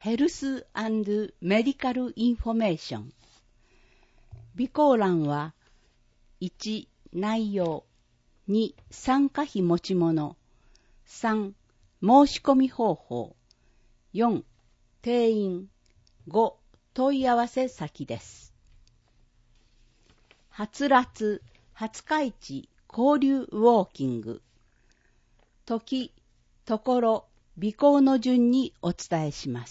ヘルス&メディカルインフォメーション。備考欄は、1、内容、2、参加費持ち物、3、申し込み方法、4、定員、5、問い合わせ先です。はつらつ、廿日市交流ウォーキング。時、ところ、備考の順にお伝えします。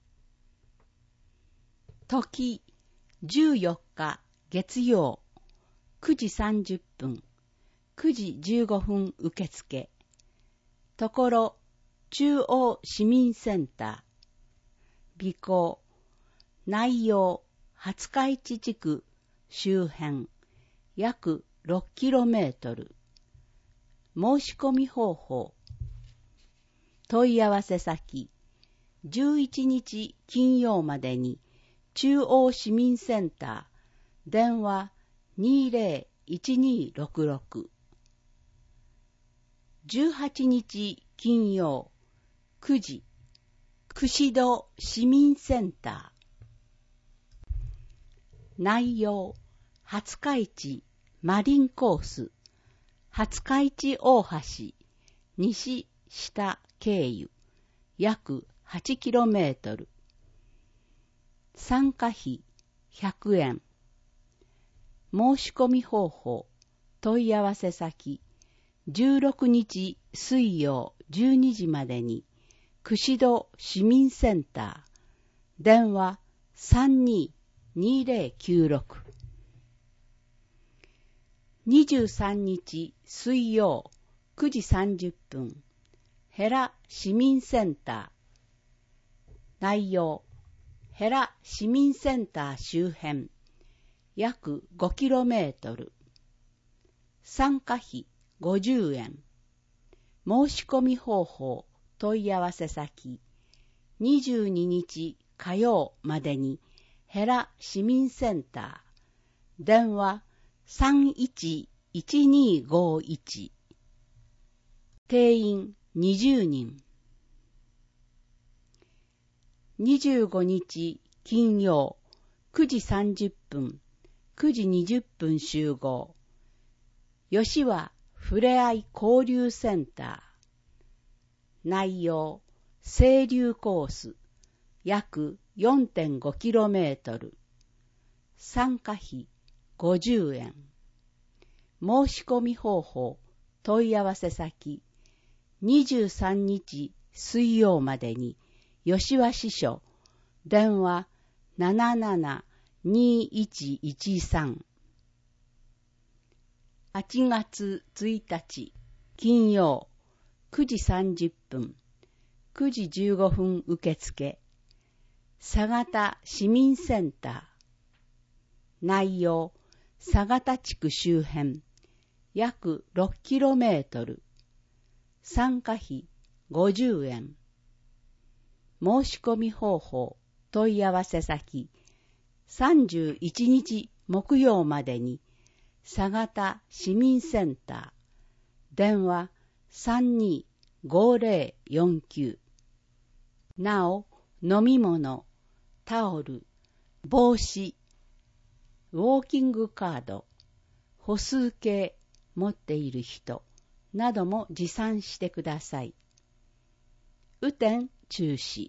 時、14日月曜、9時30分、9時15分受付。ところ、中央市民センター。備考、内容、廿日市地区周辺、約 6km。申し込み方法。問い合わせ先、11日金曜までに中央市民センター、電話 201266。18日金曜9時、串戸市民センター。内容、廿日市マリンコース、廿日市大橋、西下経由、約 8km。参加費100円。申し込み方法、問い合わせ先、16日水曜12時までに、串戸市民センター、電話322096。23日水曜9時30分、ヘラ市民センター。内容、ヘラ市民センター周辺、約 5km。参加費50円。申し込み方法、問い合わせ先、22日火曜までにヘラ市民センター、電話311251。定員20人。25日金曜9時30分、9時20分集合。吉和ふれあい交流センター。内容、清流コース、約 4.5km。参加費50円。申し込み方法、問い合わせ先、23日水曜までに、吉和支所、電話772113。8月1日金曜9時30分、9時15分受付。佐潟市民センター。内容、佐潟地区周辺、約 6km。参加費50円。申し込み方法、問い合わせ先、31日木曜までに、佐潟市民センター、電話325049。なお、飲み物、タオル、帽子、ウォーキングカード、歩数計持っている人なども持参してください。雨天中止。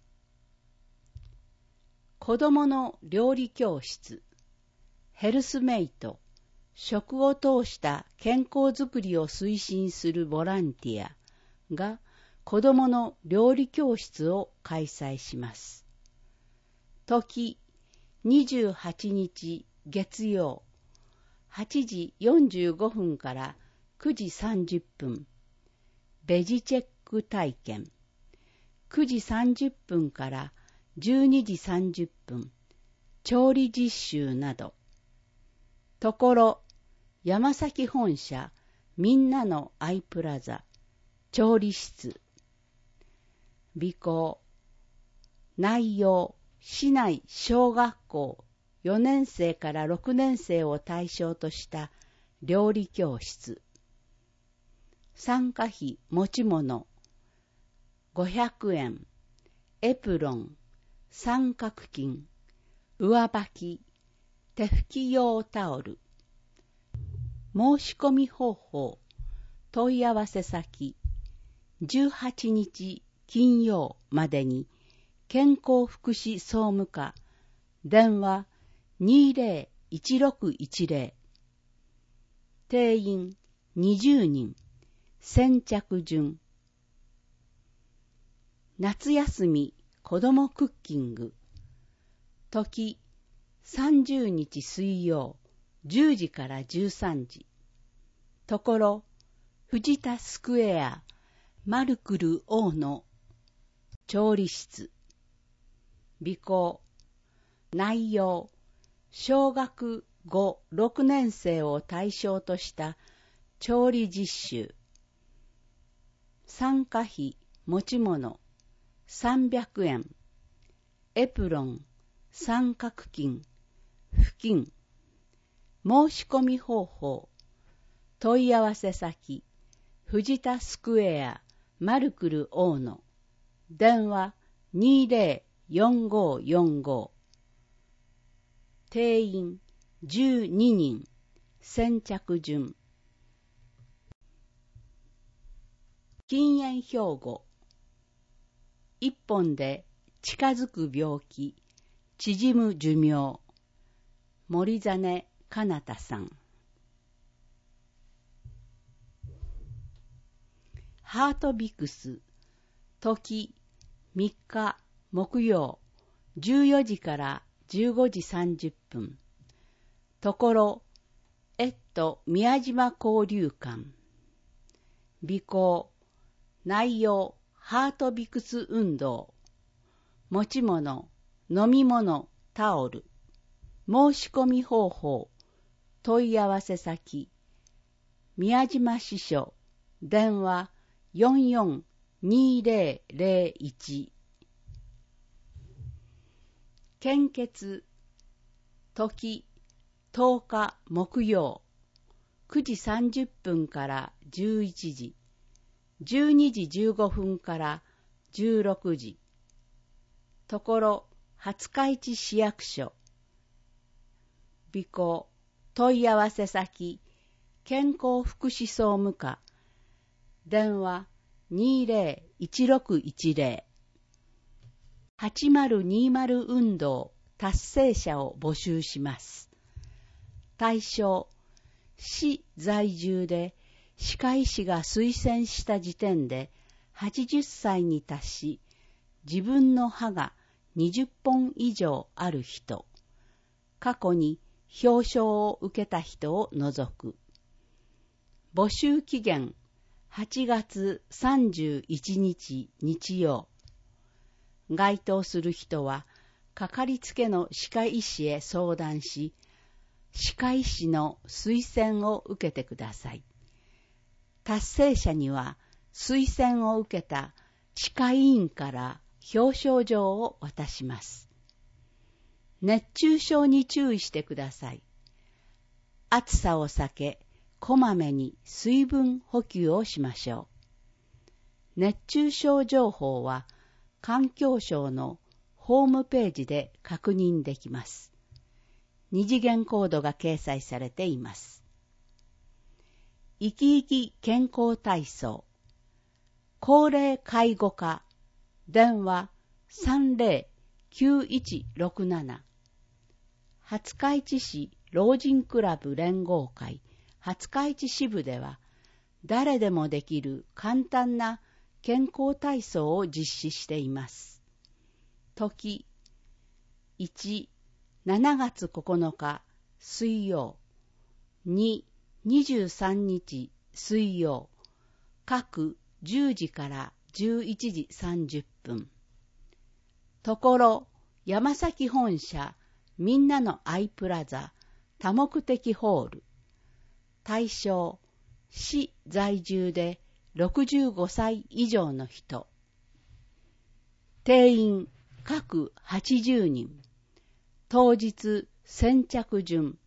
子どもの料理教室、ヘルスメイト、食を通した健康づくりを推進するボランティアが子どもの料理教室を開催します。時、28日月曜、8時45分から9時30分、ベジチェック体験、9時30分から12時30分、調理実習など。ところ、山崎本社みんなのアイプラザ、調理室。備考、内容、市内小学校4年生から6年生を対象とした料理教室。参加費持ち物500円。 エプロン、三角巾、上履き、手拭き用タオル。申し込み方法、問い合わせ先、18日金曜までに健康福祉総務課、電話20-1610、定員20人、先着順。夏休み子どもクッキング、時30日水曜10時から13時、ところ藤田スクエアマルクル王の調理室。備考。内容、小学5、6年生を対象とした調理実習。参加費、持ち物300円。エプロン、三角巾、布巾。申し込み方法、問い合わせ先、藤田スクエアマルクル大野、電話20-4545、定員12人、先着順。禁煙標語、一本で近づく病気、縮む寿命。森実かなたさん。ハートビクス、時3日木曜14時から15時30分。ところ宮島交流館。備考。内容、ハートビクス運動。持ち物、飲み物、タオル。申し込み方法、問い合わせ先、宮島支所、電話44-2001。献血、時10日木曜9時30分から11時、12時15分から16時。ところ廿日市市役所。備考。問い合わせ先、健康福祉総務課。電話20-1610。8020運動達成者を募集します。対象、市在住で歯科医師が推薦した時点で80歳に達し、自分の歯が20本以上ある人、過去に表彰を受けた人を除く。募集期限8月31日日曜。該当する人はかかりつけの歯科医師へ相談し、歯科医師の推薦を受けてください。達成者には推薦を受けた歯科医院から表彰状を渡します。熱中症に注意してください。暑さを避け、こまめに水分補給をしましょう。熱中症情報は環境省のホームページで確認できます。二次元コードが掲載されています。生き生き健康体操。高齢介護課。電話30-9167。廿日市市老人クラブ連合会廿日市支部では、誰でもできる簡単な健康体操を実施しています。時1、7月9日水曜、2、23日水曜、各10時から11時30分。ところ山崎本社みんなのアイプラザ多目的ホール。対象、市在住で65歳以上の人。定員各80人。当日先着順。